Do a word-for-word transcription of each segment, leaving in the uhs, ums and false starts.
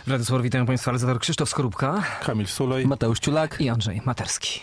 Radosław, witam Państwa, realizator Krzysztof Skorupka, Kamil Sulej, Mateusz Ciulak i Andrzej Materski.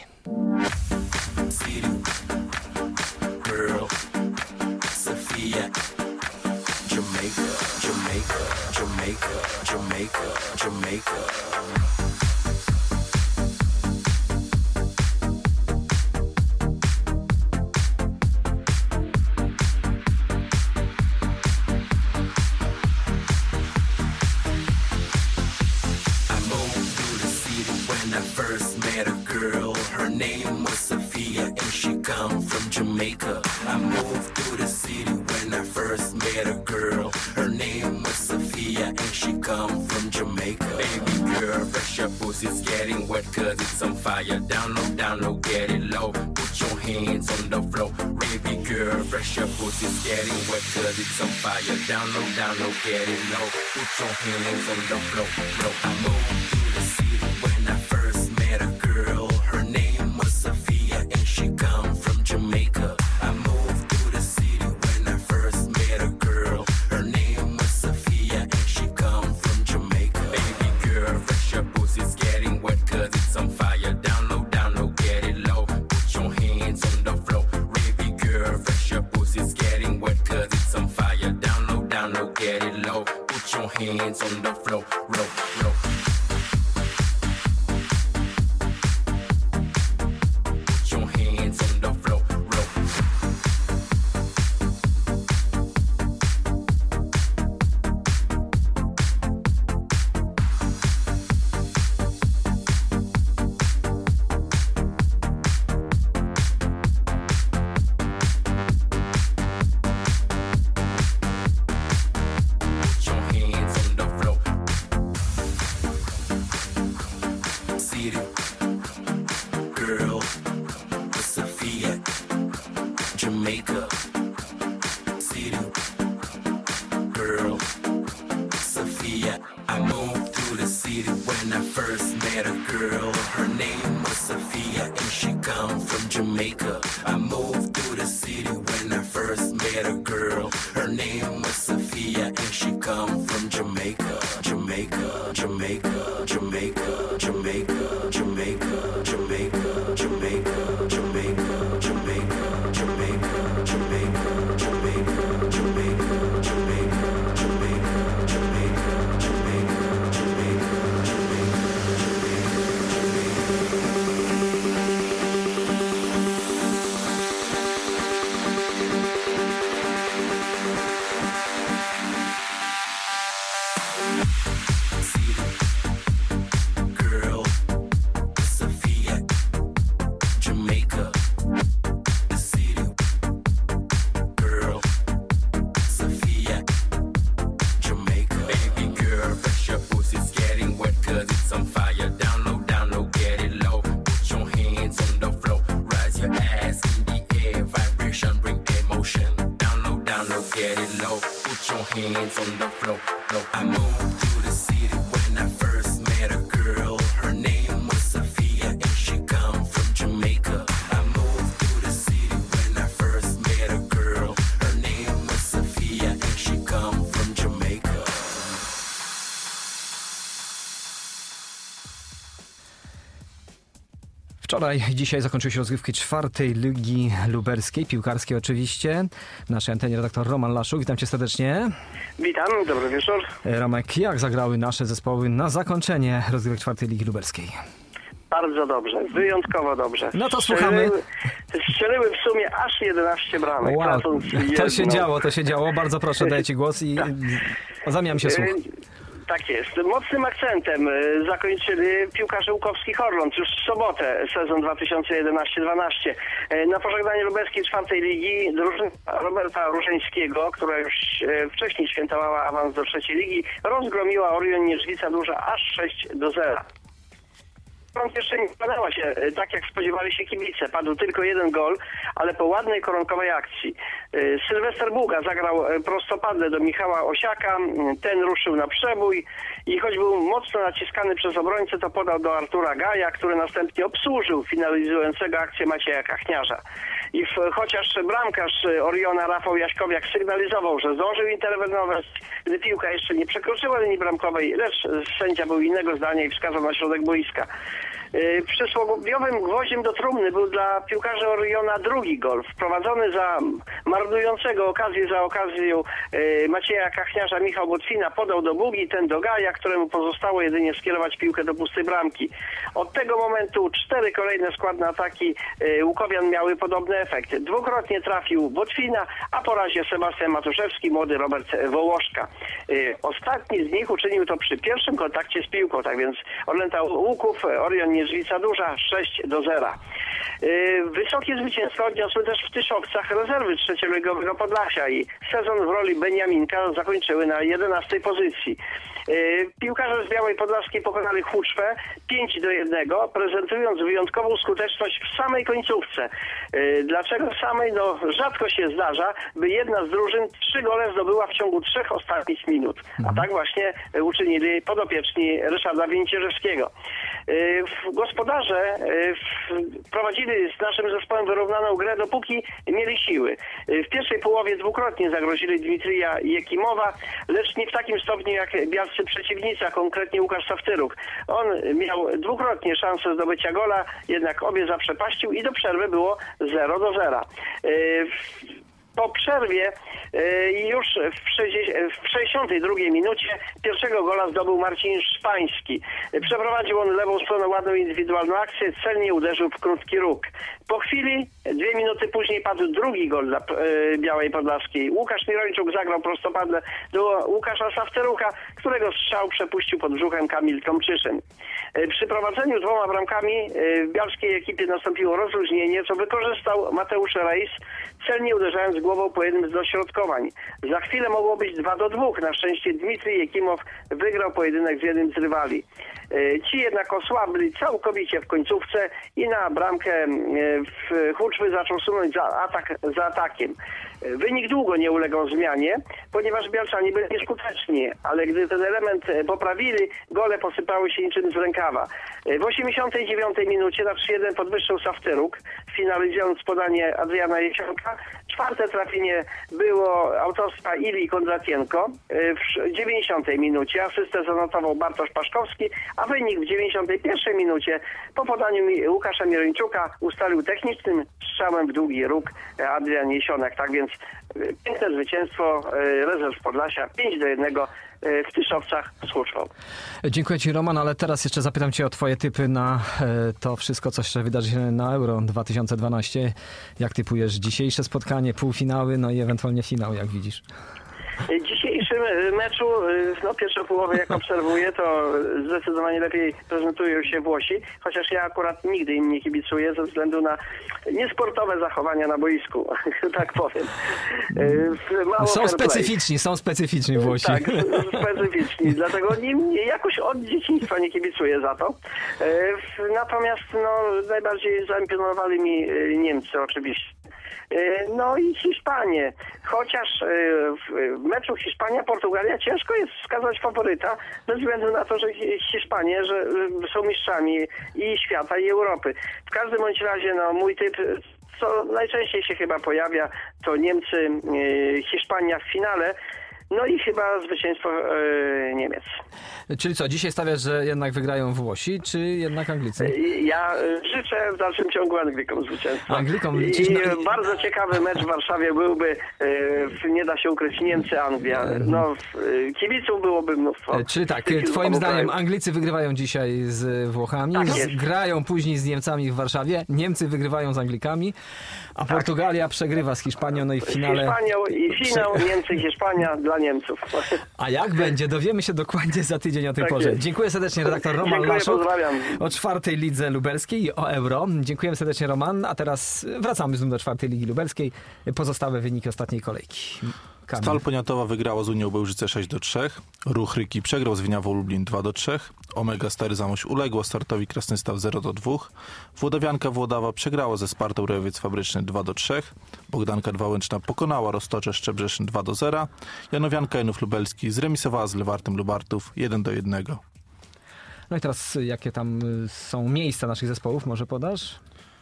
Download, download, get it low. Put your hands on the floor, floor. I moved through the city when I first met a girl. Her name was Sophia and she come from Jamaica. I moved through the city when I first met a girl. Her name was Sophia and she come from Jamaica. Baby girl, fresh your pussy's getting wet cause it's on fire. Download, download, get it low. Put your hands on the floor. Baby girl, fresh your pussy's getting wet cause it's on fire. Download, download, get it low. Put your hands on the floor, roll, roll. Put your hands on the floor, roll. Wczoraj i dzisiaj zakończyły się rozgrywki czwartej Ligi Lubelskiej, piłkarskiej oczywiście. W naszej antenie redaktor Roman Laszuk. Witam cię serdecznie. Witam, dobry wieczór. Romek, jak zagrały nasze zespoły na zakończenie rozgrywek czwartej Ligi Lubelskiej? Bardzo dobrze, wyjątkowo dobrze. No to słuchamy. Strzeliły, strzeliły w sumie aż jedenaście bramek. Wow, to się działo, to się działo. Bardzo proszę, daję ci głos i zamieniam się słuch. Tak jest. Mocnym akcentem zakończyli piłkarze Łukowskich Orląt już w sobotę sezon dwa tysiące jedenaście dwanaście. Na pożegnanie lubelskiej czwartej ligi drużyna Roberta Różeńskiego, która już wcześniej świętowała awans do trzeciej ligi, rozgromiła Orion Niedźwica Duża aż sześć do zera. Jeszcze nie składała się tak, jak spodziewali się kibice. Padł tylko jeden gol, ale po ładnej koronkowej akcji. Sylwester Buga zagrał prostopadle do Michała Osiaka. Ten ruszył na przebój i choć był mocno naciskany przez obrońcę, to podał do Artura Gaja, który następnie obsłużył finalizującego akcję Macieja Kachniarza. I w, chociaż bramkarz Oriona Rafał Jaśkowiak sygnalizował, że zdążył interweniować, gdy piłka jeszcze nie przekroczyła linii bramkowej, lecz sędzia był innego zdania i wskazał na środek boiska. Przysłowiowym gwoździem do trumny był dla piłkarza Oriona drugi gol, wprowadzony za marnującego okazję za okazją Macieja Kachniarza. Michał Botwina podał do Bugi, ten do Gaja, któremu pozostało jedynie skierować piłkę do pustej bramki. Od tego momentu cztery kolejne składne ataki Łukowian miały podobny efekt. Dwukrotnie trafił Botwina, a po razie Sebastian Matuszewski, młody Robert Wołoszka. Ostatni z nich uczynił to przy pierwszym kontakcie z piłką, tak więc Orlęta Łuków, Orion Niedźwica Duża sześć do zera. Wysokie zwycięstwo odniosły też w Tyszowcach rezerwy trzecioligowego Podlasia i sezon w roli Beniaminka zakończyły na jedenastej pozycji. Piłkarze z Białej Podlaskiej pokonali Huczwę pięć do jednego, prezentując wyjątkową skuteczność w samej końcówce. Dlaczego samej? No rzadko się zdarza, by jedna z drużyn trzy gole zdobyła w ciągu trzech ostatnich minut. A tak właśnie uczynili podopieczni Ryszarda Więcierzewskiego. Gospodarze prowadzili z naszym zespołem wyrównaną grę, dopóki mieli siły. W pierwszej połowie dwukrotnie zagrozili Dmitrija Jekimowa, lecz nie w takim stopniu jak bialscy przeciwnicy, a konkretnie Łukasz Sawtyruk. On miał dwukrotnie szansę zdobycia gola, jednak obie zaprzepaścił i do przerwy było zero do zera. Po przerwie już w sześćdziesiątej drugiej minucie pierwszego gola zdobył Marcin Szpański. Przeprowadził on lewą stroną ładną indywidualną akcję, celnie uderzył w krótki róg. Po chwili, dwie minuty później padł drugi gol dla Białej Podlaskiej. Łukasz Mirończuk zagrał prostopadle do Łukasza Sawtyruka, którego strzał przepuścił pod brzuchem Kamil Tomczyszyn. Przy prowadzeniu dwoma bramkami w bialskiej ekipie nastąpiło rozluźnienie, co wykorzystał Mateusz Rejs, celnie uderzając głową po jednym z dośrodkowań. Za chwilę mogło być dwa do dwóch. Na szczęście Dmitrij Jekimow wygrał pojedynek z jednym z rywali. Ci jednak osłabli całkowicie w końcówce i na bramkę w Huczwy zaczął sunąć za, atak, za atakiem. Wynik długo nie ulegał zmianie, ponieważ Bialczanie byli nieskuteczni, ale gdy ten element poprawili, gole posypały się niczym z rękawa. W osiemdziesiątej dziewiątej minucie na trzy jeden podwyższył Sawtyruk, finalizując podanie Adriana Jesionka. Czwarte trafienie było autorstwa Ili Kondratienko. W dziewięćdziesiątej minucie asystę zanotował Bartosz Paszkowski, a wynik w dziewięćdziesiątej pierwszej minucie po podaniu Łukasza Mirończuka ustalił technicznym strzałem w długi róg Adrian Jesionek. Tak więc piękne zwycięstwo rezerw Podlasia pięć do jednego w Tyszowcach z Huczwą. Dziękuję Ci, Roman, ale teraz jeszcze zapytam Cię o Twoje typy na to wszystko, co jeszcze wydarzy się na Euro dwa tysiące dwanaście. Jak typujesz dzisiejsze spotkanie, półfinały, no i ewentualnie finał, jak widzisz? W dzisiejszym meczu, no pierwszą połowę jak obserwuję, to zdecydowanie lepiej prezentują się Włosi, chociaż ja akurat nigdy im nie kibicuję ze względu na niesportowe zachowania na boisku, tak powiem. Mało są specyficzni, są specyficzni Włosi. Tak, specyficzni, dlatego nim jakoś od dzieciństwa nie kibicuję za to. Natomiast no, najbardziej zaimponowali mi Niemcy oczywiście. No i Hiszpanie. Chociaż w meczu Hiszpania-Portugalia ciężko jest wskazać faworyta, ze względu na to, że Hiszpanie że są mistrzami i świata, i Europy. W każdym bądź razie no, mój typ, co najczęściej się chyba pojawia, to Niemcy, Hiszpania w finale. No i chyba zwycięstwo e, Niemiec. Czyli co, dzisiaj stawiasz, że jednak wygrają Włosi, czy jednak Anglicy? Ja życzę w dalszym ciągu Anglikom zwycięstwa. Anglikom I na... bardzo ciekawy mecz w Warszawie byłby, e, nie da się ukryć, Niemcy-Anglia. No, kibiców byłoby mnóstwo. Czyli tak, twoim zdaniem Anglicy wygrywają dzisiaj z Włochami, tak z, grają później z Niemcami w Warszawie, Niemcy wygrywają z Anglikami, a tak. Portugalia przegrywa z Hiszpanią, no i w finale... Hiszpanią i finał Niemcy-Hiszpania dla Niemców. A jak będzie? Dowiemy się dokładnie za tydzień o tej tak porze. Jest. Dziękuję serdecznie, redaktor Roman Dziękuję, Laszuk pozdrawiam. O czwartej lidze lubelskiej i o Euro. Dziękujemy serdecznie, Roman. A teraz wracamy znów do czwartej ligi lubelskiej. Pozostałe wyniki ostatniej kolejki. Kamil. Stal Poniatowa wygrała z Unią Bełżyce sześć do trzech. Ruch Ryki przegrał z Winiawą Lublin dwa do trzech. Omega Stary Zamość uległo Startowi Krasnystaw zero do dwóch. Włodawianka Włodawa przegrała ze Spartą Rejowiec Fabryczny dwa do trzech. Bogdanka Dwałęczna pokonała Roztocze Szczebrzeszyn dwa do zera. Janowianka Janów Lubelski zremisowała z Lewartem Lubartów jeden do jednego. No i teraz jakie tam są miejsca naszych zespołów, może podasz?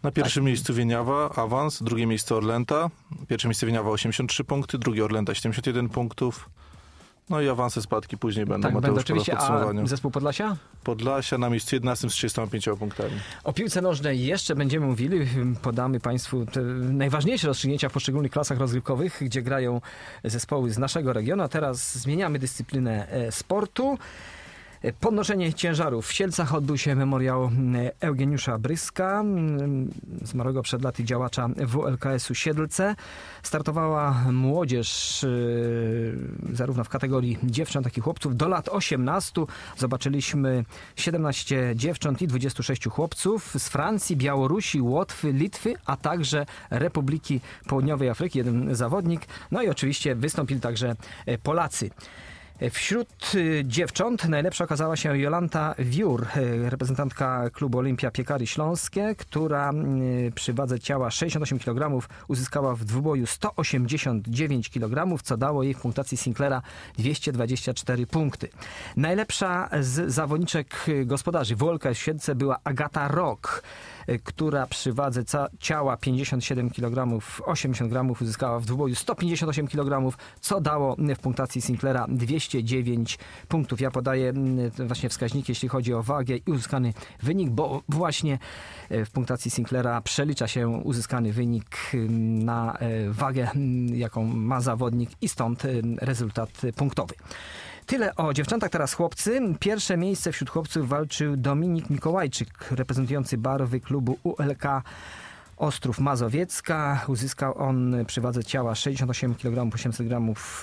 Na pierwszym tak. miejscu Wieniawa, awans, drugie miejsce Orlęta, pierwsze miejsce Wieniawa osiemdziesiąt trzy punkty, drugie Orlęta siedemdziesiąt jeden punktów. No i awanse, spadki później będą. Tak, Mateusz będą oczywiście. A zespół Podlasia? Podlasia na miejscu jedenastym z trzydziestoma pięcioma punktami. O piłce nożnej jeszcze będziemy mówili. Podamy Państwu te najważniejsze rozstrzygnięcia w poszczególnych klasach rozgrywkowych, gdzie grają zespoły z naszego regionu. A teraz zmieniamy dyscyplinę sportu. Podnoszenie ciężarów. W Sielcach odbył się memoriał Eugeniusza Bryska, zmarłego przed laty działacza W L K S-u Siedlce. Startowała młodzież zarówno w kategorii dziewcząt, jak i chłopców. Do lat osiemnastu zobaczyliśmy siedemnaście dziewcząt i dwudziestu sześciu chłopców z Francji, Białorusi, Łotwy, Litwy, a także Republiki Południowej Afryki. Jeden zawodnik. No i oczywiście wystąpili także Polacy. Wśród dziewcząt najlepsza okazała się Jolanta Wiór, reprezentantka klubu Olimpia Piekary Śląskie, która przy wadze ciała sześćdziesiąt osiem kilogramów uzyskała w dwuboju sto osiemdziesiąt dziewięć kilogramów, co dało jej w punktacji Sinclaira dwieście dwadzieścia cztery punkty. Najlepsza z zawodniczek gospodarzy w W L K S Siedlce była Agata Rok, która przy wadze ciała pięćdziesiąt siedem kilogramów, osiemdziesiąt gramów uzyskała w dwuboju sto pięćdziesiąt osiem kilogramów, co dało w punktacji Sinclaira dwieście dziewięć punktów. Ja podaję właśnie wskaźniki, jeśli chodzi o wagę i uzyskany wynik, bo właśnie w punktacji Sinclaira przelicza się uzyskany wynik na wagę, jaką ma zawodnik, i stąd rezultat punktowy. Tyle o dziewczętach, teraz chłopcy. Pierwsze miejsce wśród chłopców walczył Dominik Mikołajczyk, reprezentujący barwy klubu U L K Ostrów Mazowiecka. Uzyskał on przy wadze ciała sześćdziesiąt osiem kilogramów, osiemset gramów,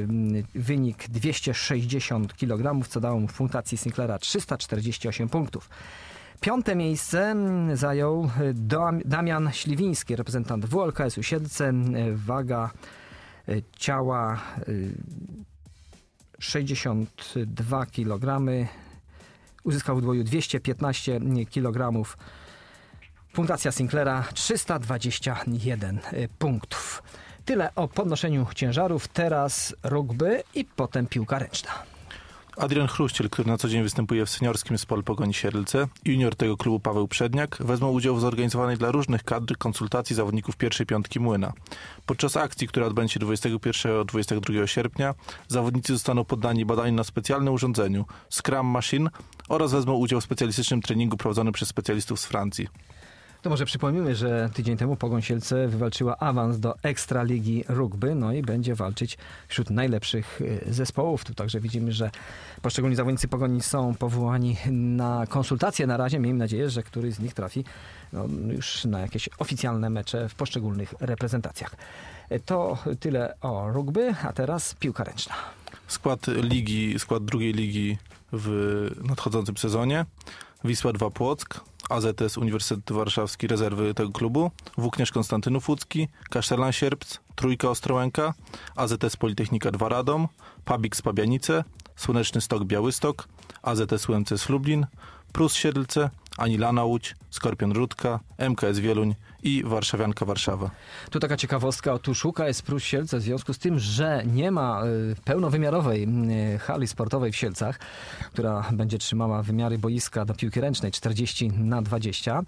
wynik dwieście sześćdziesiąt kilogramów, co dało mu w punktacji Sinclaira trzysta czterdzieści osiem punktów. Piąte miejsce zajął Damian Śliwiński, reprezentant W L K S-u Siedlce. Waga ciała sześćdziesiąt dwa kilogramy. Uzyskał w dwoju dwieście piętnaście kilogramów. Punktacja Sinclaira trzysta dwadzieścia jeden punktów. Tyle o podnoszeniu ciężarów. Teraz rugby i potem piłka ręczna. Adrian Chruściel, który na co dzień występuje w seniorskim Spol Pogoni Siedlce, junior tego klubu Paweł Przedniak, wezmą udział w zorganizowanej dla różnych kadr konsultacji zawodników pierwszej piątki Młyna. Podczas akcji, która odbędzie się dwudziestego pierwszego do dwudziestego drugiego sierpnia, zawodnicy zostaną poddani badaniu na specjalnym urządzeniu Scrum Machine oraz wezmą udział w specjalistycznym treningu prowadzonym przez specjalistów z Francji. To może przypomnimy, że tydzień temu Pogoń Sielce wywalczyła awans do Ekstraligi Rugby, no i będzie walczyć wśród najlepszych zespołów. Tu także widzimy, że poszczególni zawodnicy Pogoni są powołani na konsultacje na razie. Miejmy nadzieję, że któryś z nich trafi no, już na jakieś oficjalne mecze w poszczególnych reprezentacjach. To tyle o rugby, a teraz piłka ręczna. Skład ligi, skład drugiej ligi w nadchodzącym sezonie. Wisła dwa Płock, A Z S Uniwersytet Warszawski, rezerwy tego klubu, Włókniarz Konstantynów Łódzki, Kasztelan Sierpc, Trójka Ostrołęka, A Z S Politechnika dwa Radom, Pabik Pabianice, Słoneczny Stok Białystok, A Z S U M C S Lublin, Prus Siedlce, Anilana Łódź, Skorpion Rudka, M K S Wieluń i Warszawianka Warszawa. Tu taka ciekawostka, otóż U K S Prus Sielce w związku z tym, że nie ma pełnowymiarowej hali sportowej w Sielcach, która będzie trzymała wymiary boiska do piłki ręcznej czterdzieści na dwadzieścia,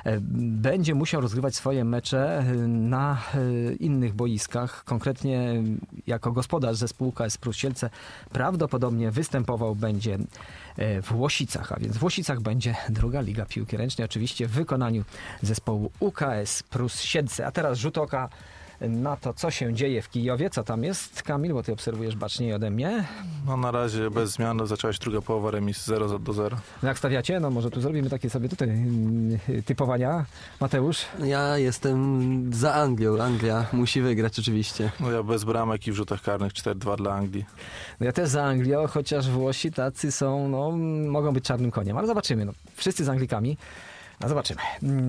będzie musiał rozgrywać swoje mecze na innych boiskach. Konkretnie jako gospodarz zespołu U K S Prus Sielce prawdopodobnie występował będzie w Łosicach, a więc w Łosicach będzie druga liga piłki ręcznej, oczywiście w wykonaniu zespołu U K S Prus Siedlce. A teraz rzut oka na to, co się dzieje w Kijowie. Co tam jest, Kamil, bo ty obserwujesz baczniej ode mnie. No na razie bez zmian, zaczęła się druga połowa, remis zero do zera. No jak stawiacie? No może tu zrobimy takie sobie tutaj typowania. Mateusz? Ja jestem za Anglią. Anglia musi wygrać oczywiście. No ja bez bramek i w rzutach karnych cztery dwa dla Anglii. No ja też za Anglią, chociaż Włosi tacy są, no mogą być czarnym koniem, ale zobaczymy. No, wszyscy z Anglikami. No zobaczymy.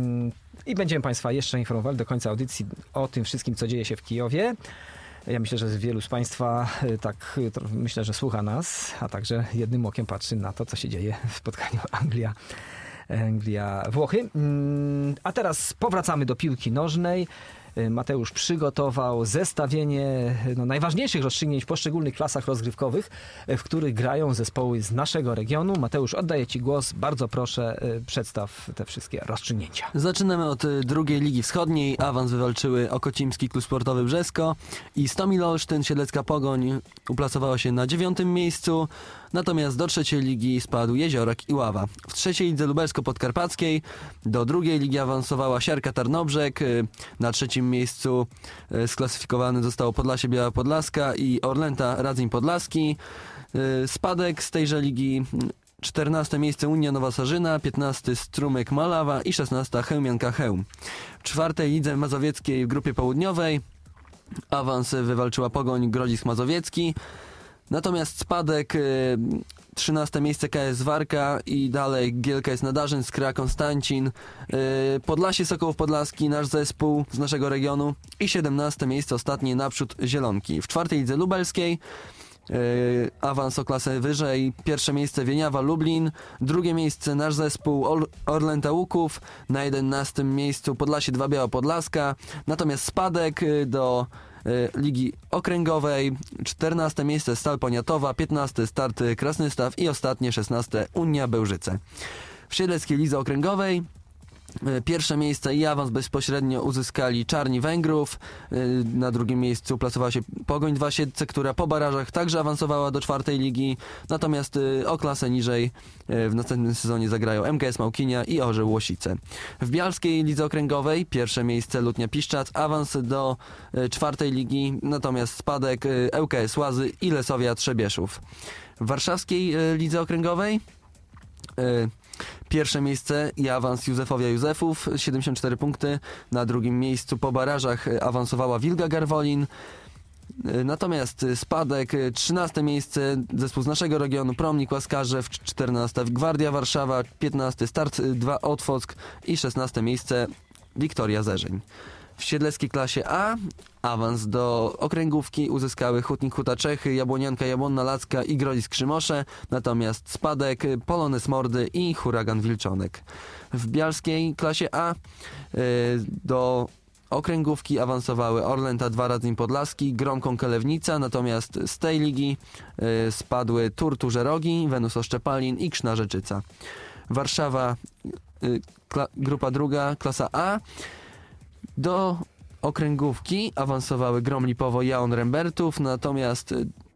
I będziemy Państwa jeszcze informowali do końca audycji o tym wszystkim, co dzieje się w Kijowie. Ja myślę, że wielu z Państwa tak myślę, że słucha nas, a także jednym okiem patrzy na to, co się dzieje w spotkaniu Anglia, Anglia Włochy. A teraz powracamy do piłki nożnej. Mateusz przygotował zestawienie no, najważniejszych rozstrzygnięć w poszczególnych klasach rozgrywkowych, w których grają zespoły z naszego regionu. Mateusz, oddaję Ci głos. Bardzo proszę, przedstaw te wszystkie rozstrzygnięcia. Zaczynamy od y, drugiej Ligi Wschodniej. Awans wywalczyły Okocimski Klub Sportowy Brzesko i Stomil Olsztyn. Siedlecka Pogoń uplasowała się na dziewiątym miejscu. Natomiast do trzeciej ligi spadł Jeziorak i Ława. W trzeciej lidze lubelsko-podkarpackiej do drugiej ligi awansowała Siarka Tarnobrzeg. Na trzecim miejscu sklasyfikowany zostało Podlasie Biała Podlaska i Orlęta Radzeń Podlaski. Spadek z tejże ligi: czternaste miejsce Unia Nowa Sarzyna, piętnaste Strumyk Malawa i szesnaste Chełmianka Chełm. W czwartej lidze mazowieckiej w grupie południowej awans wywalczyła Pogoń Grodzisk Mazowiecki. Natomiast spadek, trzynaste miejsce K S Warka i dalej G L K S Nadarzyn, Skra Konstancin, Podlasie Sokołów Podlaski, nasz zespół z naszego regionu i siedemnaste miejsce ostatnie Naprzód Zielonki. W czwartej lidze lubelskiej awans o klasę wyżej, pierwsze miejsce Wieniawa Lublin, drugie miejsce nasz zespół Orlęta Łuków, na jedenastym miejscu Podlasie dwa Biała Podlaska, natomiast spadek do Ligi Okręgowej, czternaste miejsce Stal Poniatowa, piętnaste Start Krasnystaw i ostatnie szesnaste Unia Bełżyce. W Siedleckiej Lidze Okręgowej pierwsze miejsce i awans bezpośrednio uzyskali Czarni Węgrów. Na drugim miejscu plasowała się Pogoń Dwa Siedlce, która po barażach także awansowała do czwartej ligi. Natomiast o klasę niżej w następnym sezonie zagrają M K S Małkinia i Orzeł Łosice. W Bialskiej Lidze Okręgowej pierwsze miejsce Lutnia Piszczac, awans do czwartej ligi, natomiast spadek L K S Łazy i Lesowia Trzebieszów. W Warszawskiej Lidze Okręgowej pierwsze miejsce i awans Józefowia Józefów, siedemdziesiąt cztery punkty. Na drugim miejscu po barażach awansowała Wilga Garwolin. Natomiast spadek, trzynaste miejsce zespół z naszego regionu Promnik Łaskarzew, czternaste Gwardia Warszawa, piętnaste Start dwa Otwock i szesnaste miejsce Wiktoria Zerzeń. W siedleckiej klasie A awans do okręgówki uzyskały Hutnik Huta Czechy, Jabłonianka Jabłonna Lacka i Grodzisk Krzymosze, natomiast spadek Polones Mordy i Huragan Wilczonek. W bialskiej klasie A y, do okręgówki awansowały Orlęta dwa Radzeń Podlaski, Gromką Kelewnica, natomiast z tej ligi y, spadły Turturze Rogi, Wenus Oszczepalin i Krzna Rzeczyca. Warszawa, y, kla, grupa druga, klasa A. Do okręgówki awansowały Grom Lipowo, Jaon Rembertów, natomiast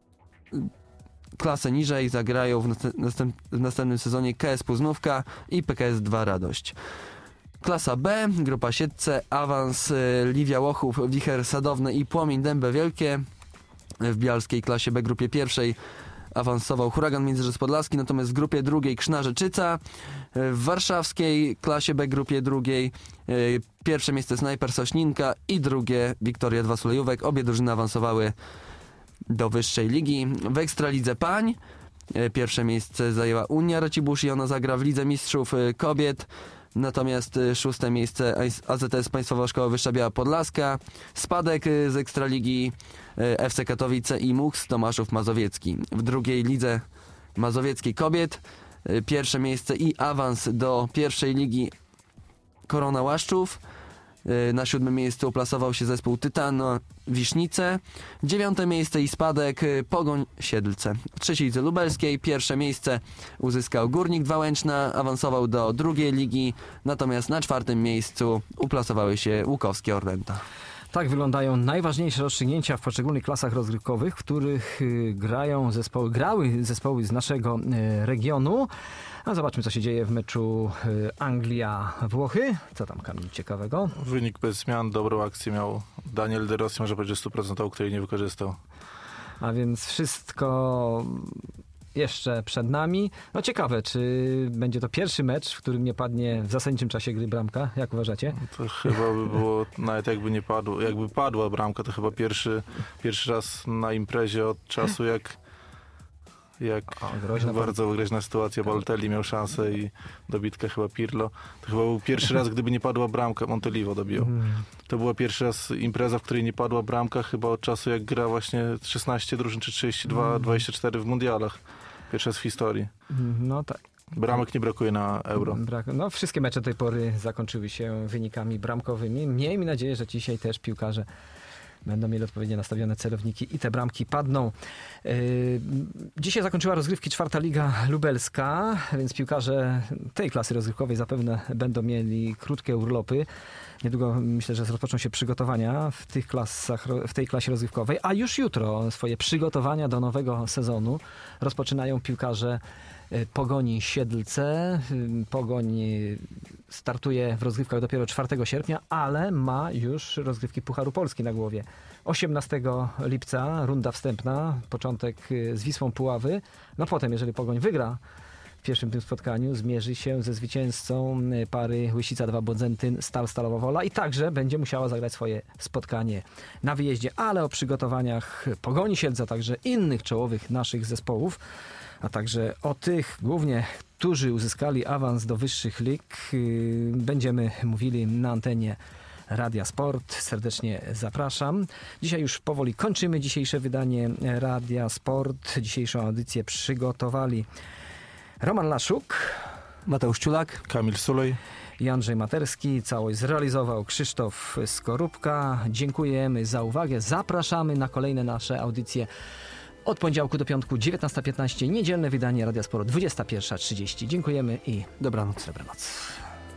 klasę niżej zagrają w, następ, w następnym sezonie K S Puznówka i P K S dwa Radość. Klasa B, grupa Siedlce, awans Liwia Łochów, Wicher Sadowny i Płomień Dębe Wielkie. W bialskiej klasie B, grupie pierwszej, awansował Huragan Międzyrzec Podlaski, natomiast w grupie drugiej Krzna Rzeczyca. W warszawskiej klasie B, grupie drugiej, pierwsze miejsce Snajper Sośninka i drugie Wiktoria dwa Sulejówek. Obie drużyny awansowały do wyższej ligi. W Ekstralidze Pań pierwsze miejsce zajęła Unia Racibórz i ona zagra w Lidze Mistrzów Kobiet. Natomiast szóste miejsce A Z S Państwowa Szkoła Wyższa Biała Podlaska. Spadek z Ekstraligi F C Katowice i Muchs Tomaszów Mazowiecki. W drugiej lidze mazowieckiej kobiet pierwsze miejsce i awans do pierwszej ligi Korona Łaszczów. Na siódmym miejscu uplasował się zespół Tytano Wisznice. Dziewiąte miejsce i spadek Pogoń Siedlce. W trzeciej lidze lubelskiej pierwsze miejsce uzyskał Górnik Wałęczna, awansował do drugiej ligi, natomiast na czwartym miejscu uplasowały się Łukowskie Orlęta. Tak wyglądają najważniejsze rozstrzygnięcia w poszczególnych klasach rozgrywkowych, w których grają zespoły, grały zespoły z naszego regionu. A zobaczmy, co się dzieje w meczu Anglia-Włochy. Co tam, Kamil, ciekawego? Wynik bez zmian, dobrą akcję miał Daniel De Rossi, może powiedzieć sto procent, której nie wykorzystał. A więc wszystko jeszcze przed nami. No ciekawe, czy będzie to pierwszy mecz, w którym nie padnie w zasadniczym czasie gry bramka? Jak uważacie? To chyba by było, nawet jakby nie padło, jakby padła bramka, to chyba pierwszy, pierwszy raz na imprezie od czasu, jak jak o, bardzo groźna sytuacja, Balotelli miał szansę i dobitkę chyba Pirlo. To chyba był pierwszy raz, gdyby nie padła bramka, Montelivo dobijał. To była pierwsza raz impreza, w której nie padła bramka, chyba od czasu, jak gra właśnie szesnaście drużyn, czy trzydzieści dwa, dwadzieścia cztery w mundialach. Pierwszy raz w historii. No tak. Bramek nie brakuje na Euro. Brak, no, wszystkie mecze do tej pory zakończyły się wynikami bramkowymi. Miejmy nadzieję, że dzisiaj też piłkarze będą mieli odpowiednio nastawione celowniki i te bramki padną. Yy, dzisiaj zakończyła rozgrywki czwarta Liga Lubelska, więc piłkarze tej klasy rozgrywkowej zapewne będą mieli krótkie urlopy. Niedługo myślę, że rozpoczną się przygotowania w, tych klasach, w tej klasie rozgrywkowej, a już jutro swoje przygotowania do nowego sezonu rozpoczynają piłkarze Pogoni Siedlce. Pogoń startuje w rozgrywkach dopiero czwartego sierpnia, ale ma już rozgrywki Pucharu Polski na głowie. osiemnastego lipca runda wstępna, początek z Wisłą Puławy. No potem, jeżeli Pogoń wygra w pierwszym tym spotkaniu, zmierzy się ze zwycięzcą pary Łysica dwa Bodzentyn Stal Stalowa Wola i także będzie musiała zagrać swoje spotkanie na wyjeździe. Ale o przygotowaniach Pogoni Siedlce, a także innych czołowych naszych zespołów, a także o tych głównie, którzy uzyskali awans do wyższych lig, będziemy mówili na antenie Radia Sport. Serdecznie zapraszam. Dzisiaj już powoli kończymy dzisiejsze wydanie Radia Sport. Dzisiejszą audycję przygotowali Roman Laszuk, Mateusz Ciulak, Kamil Sulej i Andrzej Materski. Całość zrealizował Krzysztof Skorupka. Dziękujemy za uwagę. Zapraszamy na kolejne nasze audycje od poniedziałku do piątku, dziewiętnasta piętnaście, niedzielne wydanie Radia Sport, dwudziesta pierwsza trzydzieści. Dziękujemy i dobranoc. Dobranoc.